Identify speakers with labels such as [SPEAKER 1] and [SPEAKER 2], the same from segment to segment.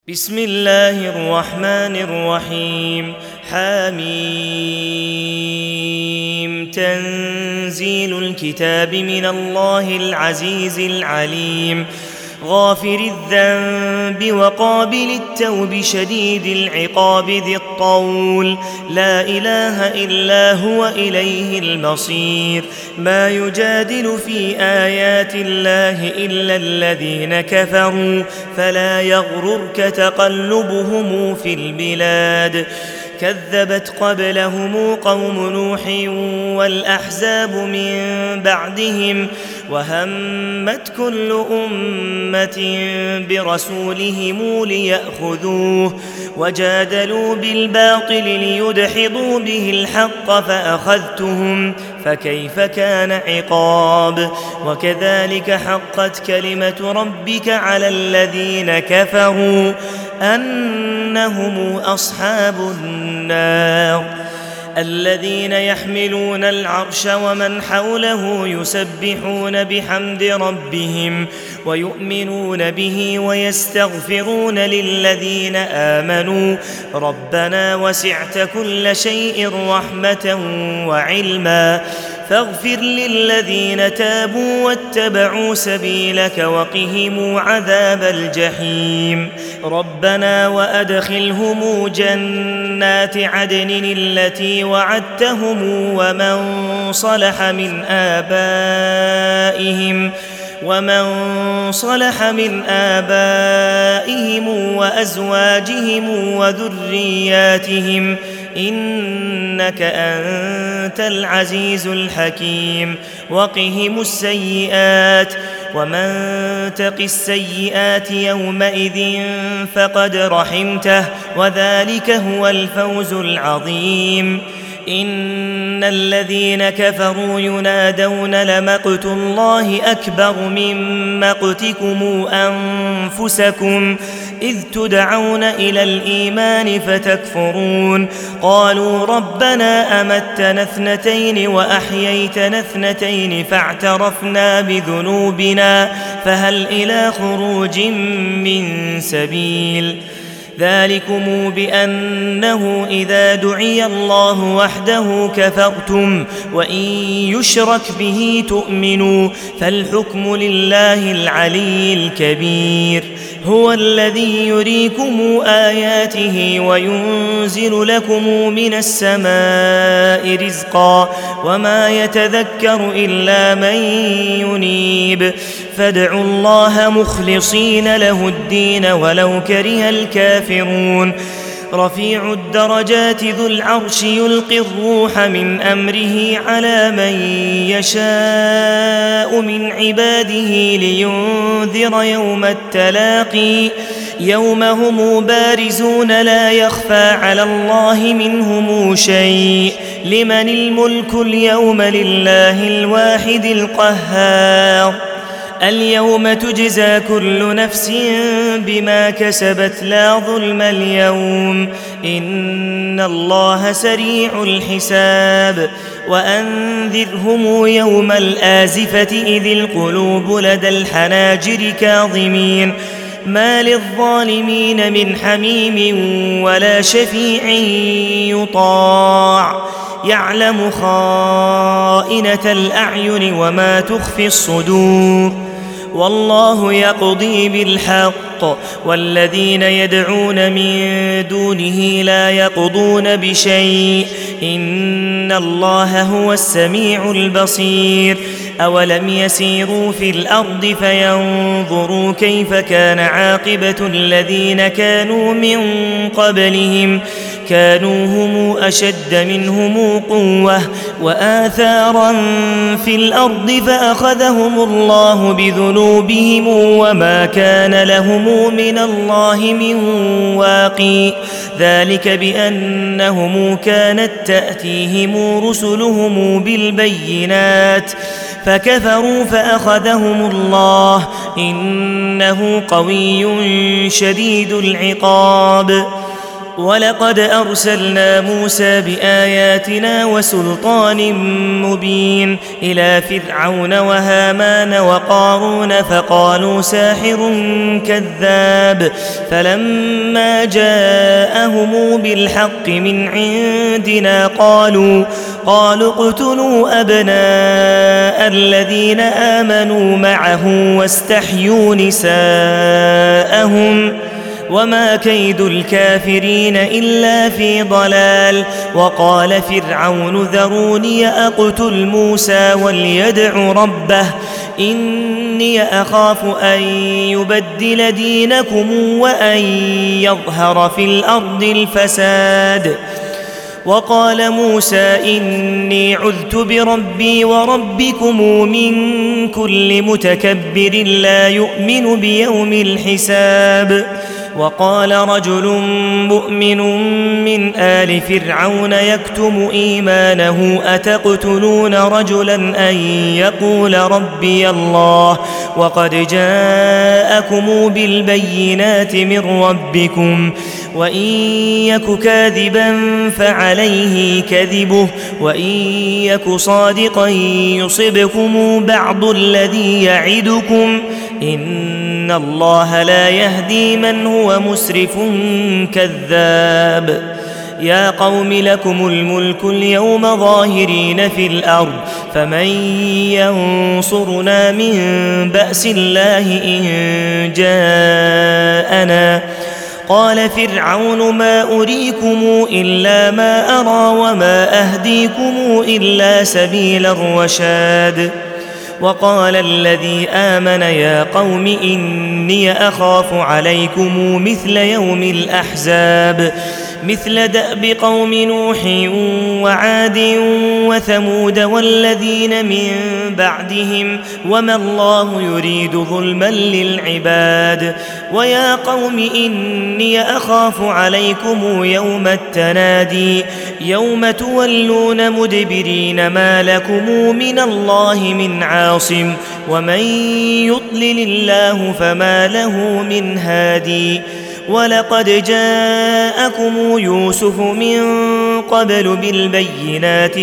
[SPEAKER 1] بسم الله الرحمن الرحيم. حميم. تنزيل الكتاب من الله العزيز العليم، غافر الذنب وقابل التوب شديد العقاب ذي الطول، لا إله إلا هو إليه المصير. ما يجادل في آيات الله إلا الذين كفروا، فلا يغررك تقلبهم في البلاد. كذبت قبلهم قوم نوح والأحزاب من بعدهم، وهمت كل أمة برسولهم ليأخذوه، وجادلوا بالباطل ليدحضوا به الحق فأخذتهم، فكيف كان عقاب. وكذلك حقت كلمة ربك على الذين كفروا أنهم أصحاب النار. الذين يحملون العرش ومن حوله يسبحون بحمد ربهم ويؤمنون به ويستغفرون للذين آمنوا ربنا وسعت كل شيء رحمة وعلما، فاغفر للذين تابوا واتبعوا سبيلك وقهم عذاب الجحيم. ربنا وأدخلهم جنات عدن التي وعدتهم ومن صلح من آبائهم وأزواجهم وذرياتهم إنك أنت العزيز الحكيم. وقهم السيئات، ومن تق السيئات يومئذ فقد رحمته، وذلك هو الفوز العظيم. إن الذين كفروا ينادون لمقت الله أكبر من مقتكم أنفسكم إذ تدعون إلى الإيمان فتكفرون. قالوا ربنا أمتنا اثنتين وأحييتنا اثنتين فاعترفنا بذنوبنا فهل إلى خروج من سبيل. ذلكم بأنه إذا دعي الله وحده كفرتم وإن يشرك به تؤمنوا، فالحكم لله العلي الكبير. هو الذي يريكم آياته وينزل لكم من السماء رزقا، وما يتذكر إلا من ينيب. فادعوا الله مخلصين له الدين ولو كره الكافرون. رفيع الدرجات ذو العرش يلقي الروح من أمره على من يشاء من عباده لينذر يوم التلاقي، يوم هم بارزون لا يخفى على الله منهم شيء. لمن الملك اليوم؟ لله الواحد القهار. اليوم تجزى كل نفس بما كسبت لا ظلم اليوم، إن الله سريع الحساب. وأنذرهم يوم الآزفة إذ القلوب لدى الحناجر كاظمين، ما للظالمين من حميم ولا شفيع يطاع، يعلم خائنة الأعين وما تخفي الصدور. والله يقضي بالحق، والذين يدعون من دونه لا يقضون بشيء، إن الله هو السميع البصير. أولم يسيروا في الأرض فينظروا كيف كان عاقبة الذين كانوا من قبلهم، كانوا هم أشد منهم قوة وآثارا في الأرض فأخذهم الله بذنوبهم وما كان لهم من الله من واقي. ذلك بأنهم كانت تأتيهم رسلهم بالبينات فكفروا فأخذهم الله، إنه قوي شديد العقاب. ولقد أرسلنا موسى بآياتنا وسلطان مبين إلى فرعون وهامان وقارون فقالوا ساحر كذاب فلما جاءهم بالحق من عندنا قالوا اقتلوا أبناء الذين آمنوا معه واستحيوا نساءهم وما كيد الكافرين إلا في ضلال. وقال فرعون ذروني أقتل موسى وليدع ربه إني أخاف أن يبدل دينكم وأن يظهر في الأرض الفساد. وقال موسى إني عذت بربي وربكم من كل متكبر لا يؤمن بيوم الحساب. وقال رجل مؤمن من آل فرعون يكتم إيمانه أتقتلون رجلا أن يقول ربي الله وقد جاءكم بالبينات من ربكم وإن يك كاذبا فعليه كذبه وإن يك صادقا يصبكم بعض الذي يعدكم إن الله لا يهدي من هو مسرف كذاب. يا قوم لكم الملك اليوم ظاهرين في الأرض فمن ينصرنا من بأس الله إن جاءنا. قال فرعون ما أريكم إلا ما أرى وما أهديكم إلا سبيل الرشاد. وقال الذي آمن يا قوم إني أخاف عليكم مثل يوم الأحزاب مثل دأب قوم نوح وعاد وثمود والذين من بعدهم وما الله يريد ظلما للعباد. ويا قوم إني أخاف عليكم يوم التنادي يوم تولون مدبرين ما لكم من الله من عاصم ومن يضلل الله فما له من هادي. ولقد جاءكم يوسف من قبل بالبينات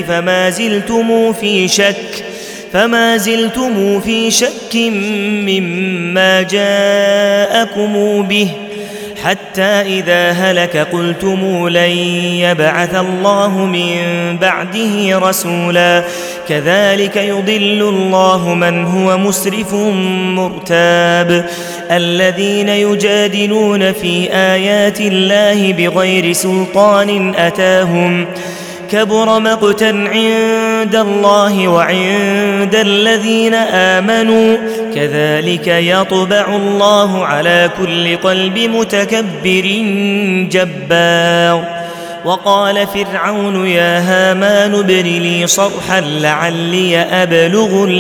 [SPEAKER 1] فما زلتم في شك مما جاءكم به حتى إذا هلك قلتم لن يبعث الله من بعده رسولا كذلك يضل الله من هو مسرف مرتاب. الذين يجادلون في آيات الله بغير سلطان أتاهم كبر مقتا عند الله وعند الذين آمنوا كذلك يطبع الله على كل قلب متكبر جبار. وقال فرعون يا هامان ابن لي صرحا لعلي أبلغ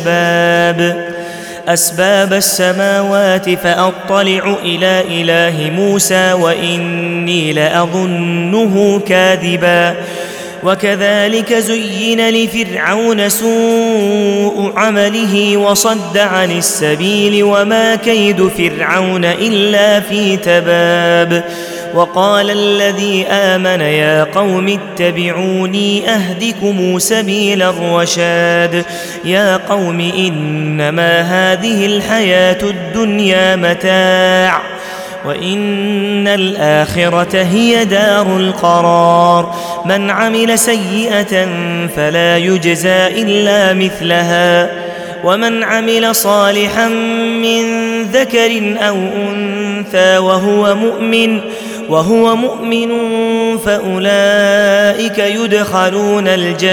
[SPEAKER 1] أسباب السماوات فأطلع إلى إله موسى وإني لأظنه كاذبا. وكذلك زين لفرعون سوء عمله وصد عن السبيل وما كيد فرعون إلا في تباب. وقال الذي آمن يا قوم اتبعوني أهدكم سبيل الرشاد. يا قوم إنما هذه الحياة الدنيا متاع وإن الآخرة هي دار القرار. من عمل سيئة فلا يجزى إلا مثلها ومن عمل صالحا من ذكر أو أنثى وهو مؤمن فأولئك يدخلون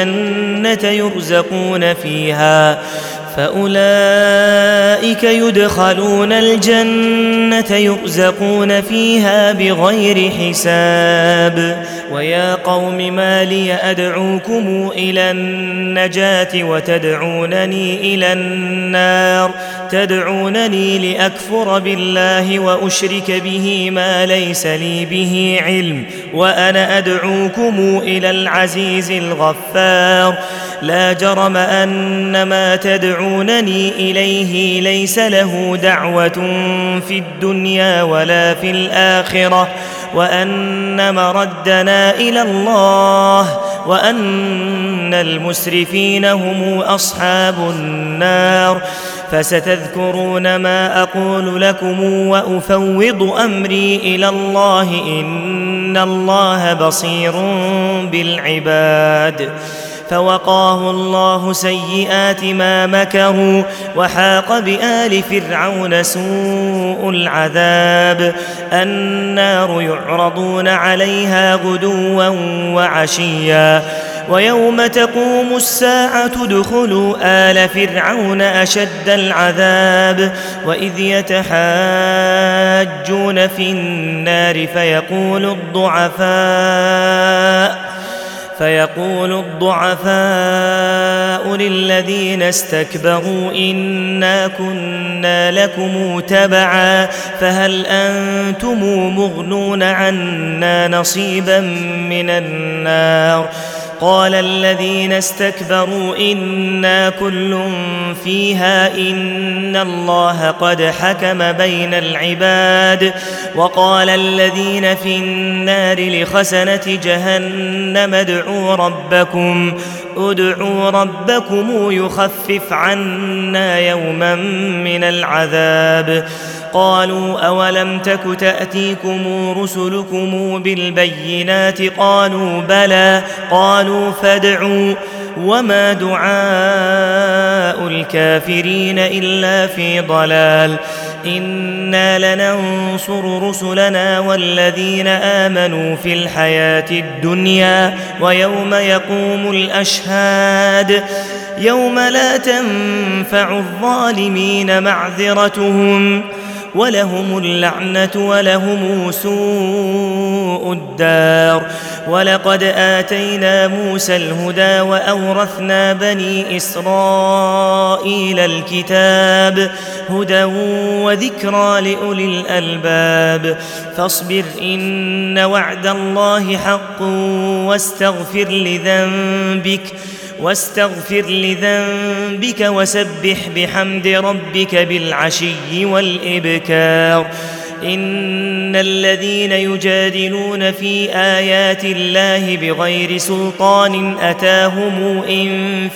[SPEAKER 1] الجنة يرزقون فيها بغير حساب. ويا قوم ما لي أدعوكم إلى النجاة وتدعونني إلى النار تدعونني لأكفر بالله وأشرك به ما ليس لي به علم وأنا أدعوكم إلى العزيز الغفار. لا جرم أن ما تدعونني إليه ليس له دعوة في الدنيا ولا في الآخرة وأن مردنا إلى الله وأن المسرفين هم أصحاب النار. فستذكرون ما أقول لكم وأفوض أمري إلى الله إن الله بصير بالعباد. فوقاه الله سيئات ما مكروا وحاق بآل فرعون سوء العذاب. النار يعرضون عليها غدوا وعشيا ويوم تقوم الساعة ادخلوا آل فرعون أشد العذاب. وإذ يتحاجون في النار فيقول الضعفاء للذين استكبروا إنا كنا لكم تبعا فهل أنتم مغنون عنا نصيبا من النار. قال الذين استكبروا إنا كل فيها إن الله قد حكم بين العباد. وقال الذين في النار لخزنة جهنم ادعوا ربكم يخفف عنا يوما من العذاب. قالوا أولم تك تأتيكم رسلكم بالبينات قالوا بلى قالوا فادعوا وما دعاء الكافرين إلا في ضلال. إنا لننصر رسلنا والذين آمنوا في الحياة الدنيا ويوم يقوم الأشهاد يوم لا تنفع الظالمين معذرتهم ولهم اللعنة ولهم سوء الدار. ولقد آتينا موسى الهدى وأورثنا بني إسرائيل الكتاب هدى وذكرى لأولي الألباب. فاصبر إن وعد الله حق واستغفر لذنبك وسبح بحمد ربك بالعشي والإبكار. إن الذين يجادلون في آيات الله بغير سلطان أتاهم إن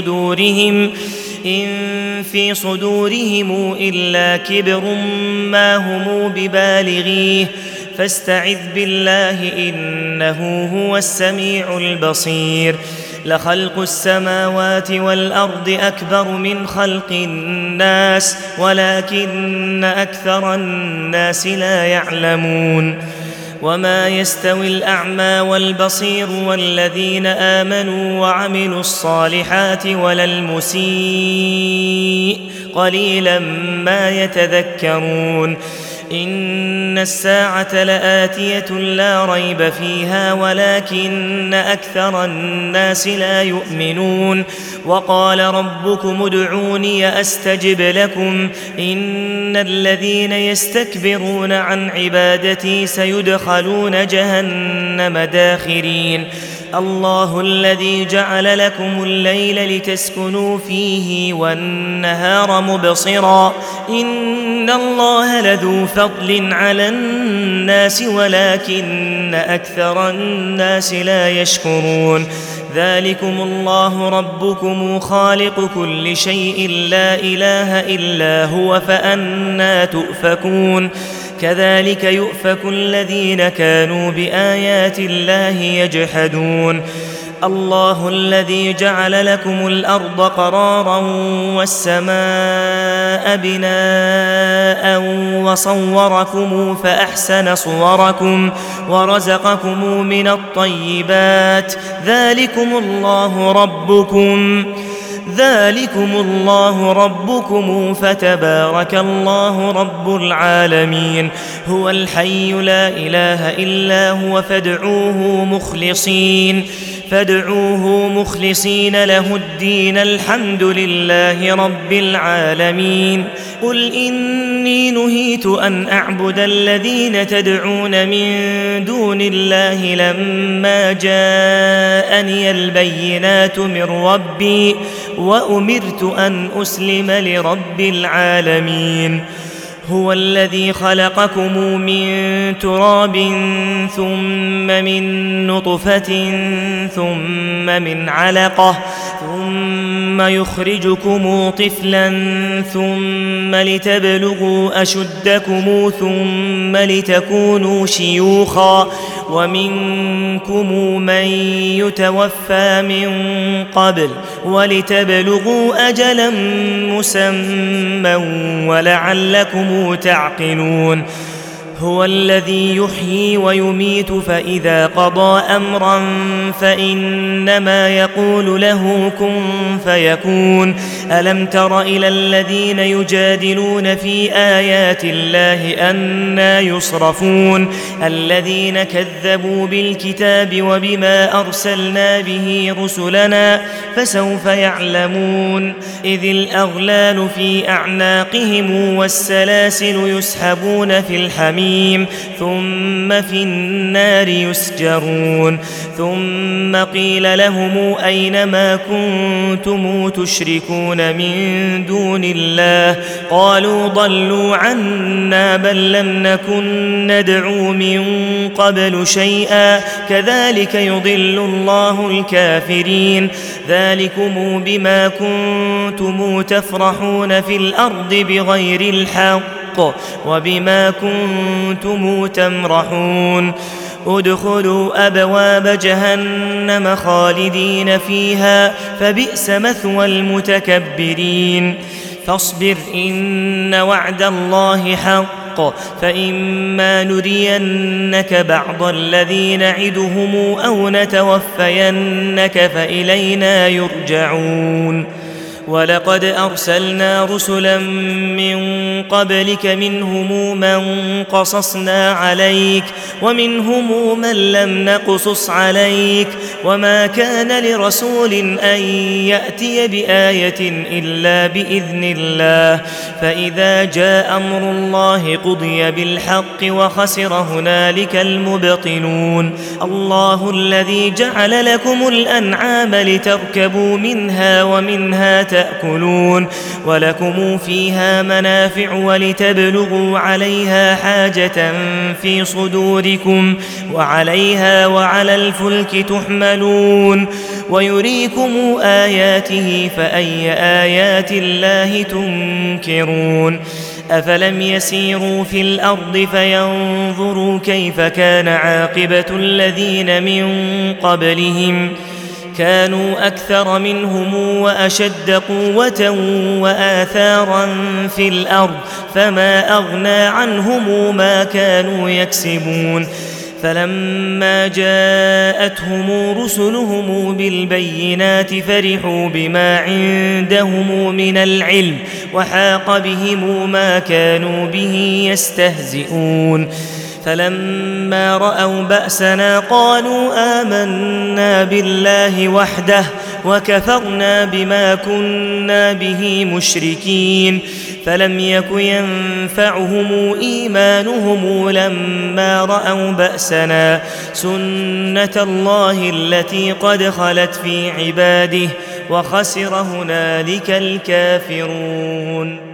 [SPEAKER 1] في صدورهم إلا كبر ما هم ببالغيه فاستعذ بالله إنه هو السميع البصير. لخلق السماوات والأرض أكبر من خلق الناس ولكن أكثر الناس لا يعلمون. وما يستوي الأعمى والبصير والذين آمنوا وعملوا الصالحات ولا المسيء قليلا ما يتذكرون. إن الساعة لآتية لا ريب فيها ولكن أكثر الناس لا يؤمنون. وقال ربكم ادعوني أستجب لكم إن الذين يستكبرون عن عبادتي سيدخلون جهنم داخرين. الله الذي جعل لكم الليل لتسكنوا فيه والنهار مبصرا إن الله لذو فضل على الناس ولكن أكثر الناس لا يشكرون. ذلكم الله ربكم خالق كل شيء لا إله إلا هو فأنى تؤفكون. كذلك يؤفك الذين كانوا بآيات الله يجحدون. الله الذي جعل لكم الأرض قرارا والسماء بناء وصوركم فأحسن صوركم ورزقكم من الطيبات ذلكم الله ربكم فتبارك الله رب العالمين. هو الحي لا إله إلا هو فادعوه مخلصين له الدين الحمد لله رب العالمين. قل إني نهيت أن أعبد الذين تدعون من دون الله لما جاءني البينات من ربي وأمرت أن أسلم لرب العالمين. هو الذي خلقكم من تراب ثم من نطفة ثم من علقة ثم يخرجكم طفلا ثم لتبلغوا أشدكم ثم لتكونوا شيوخا ومنكم من يتوفى من قبل ولتبلغوا أجلا مسمى ولعلكم تعقلون هو الذي يحيي ويميت فإذا قضى أمرا فإنما يقول له كن فيكون ألم تر إلى الذين يجادلون في آيات الله أنى يصرفون الذين كذبوا بالكتاب وبما أرسلنا به رسلنا فسوف يعلمون إذ الأغلال في أعناقهم والسلاسل يسحبون في الحميم ثم في النار يسجرون ثم قيل لهم أين ما كنتم تشركون من دون الله قالوا ضلوا عنا بل لم نكن ندعو من قبل شيئا كذلك يضل الله الكافرين ذلكم بما كنتم تفرحون في الأرض بغير الحق وبما كنتم تمرحون ادخلوا أبواب جهنم خالدين فيها فبئس مثوى المتكبرين فاصبر إن وعد الله حق فإما نرينك بعض الذي نعدهم أو نتوفينك فإلينا يرجعون ولقد أرسلنا رسلا من قبلك منهم من قصصنا عليك ومنهم من لم نقصص عليك وما كان لرسول أن يأتي بآية إلا بإذن الله فإذا جاء أمر الله قضي بالحق وخسر هنالك المبطلون الله الذي جعل لكم الأنعام لتركبوا منها ومنها تأكلون ولكم فيها منافع ولتبلغوا عليها حاجة في صدوركم وعليها وعلى الفلك تحملون ويريكم آياته فأي آيات الله تنكرون أفلم يسيروا في الأرض فينظروا كيف كان عاقبة الذين من قبلهم كانوا أكثر منهم وأشد قوة وآثارا في الأرض فما أغنى عنهم ما كانوا يكسبون فلما جاءتهم رسلهم بالبينات فرحوا بما عندهم من العلم وحاق بهم ما كانوا به يستهزئون فلما رأوا بأسنا قالوا آمنا بالله وحده وكفرنا بما كنا به مشركين فلم يك ينفعهم إيمانهم لما رأوا بأسنا سنة الله التي قد خلت في عباده وخسر هنالك الكافرون